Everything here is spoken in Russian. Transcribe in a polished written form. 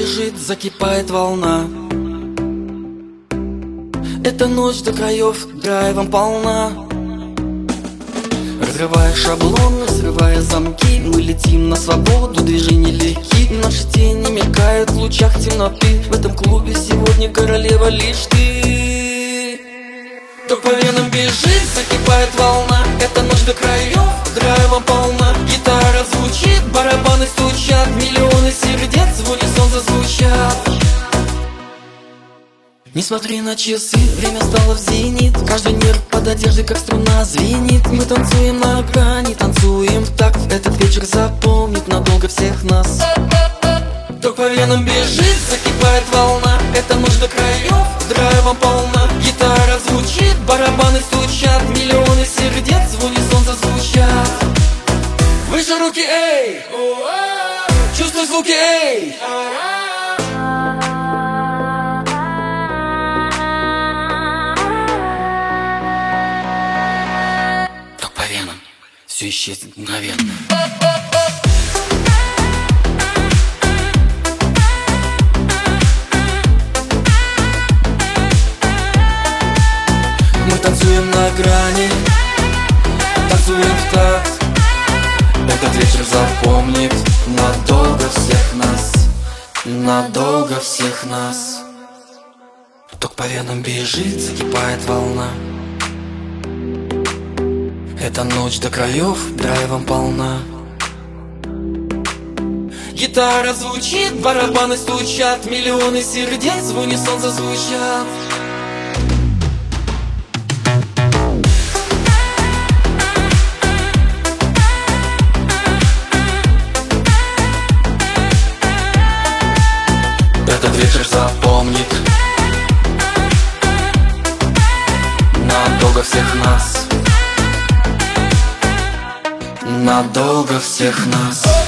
бежит, закипает волна. Эта ночь до краев драйвом полна. Разрывая шаблоны, взрывая замки, мы летим на свободу, движения легки. Наши тени мелькают в лучах темноты. В этом клубе сегодня королева лишь ты. Ток по венам бежит, закипает волна. Эта ночь до краев драйвом полна. Гитара звучит, барабаны стучат, миллионы сердец в унисон зазвучат. Не смотри на часы, время стало в зенит. Каждый нерв под одеждой, как струна, звенит. Мы танцуем на грани, танцуем в такт. Этот вечер запомнит надолго всех нас. Ток по венам бежит, закипает волна. Эта ночь до краев драйвом полна. Гитара звучит, барабаны стучат, миллионы сердец в унисон зазвучат. Выше руки, эй! Чувствуй звуки, эй! Все исчезнет мгновенно. Мы танцуем на грани, танцуем в такт. Этот вечер запомнит надолго всех нас, надолго всех нас. Ток по венам бежит, закипает волна. Эта ночь до краев драйвом полна. Гитара звучит, барабаны стучат, миллионы сердец в унисон зазвучат. Этот вечер запомнит надолго всех нас, надолго всех нас.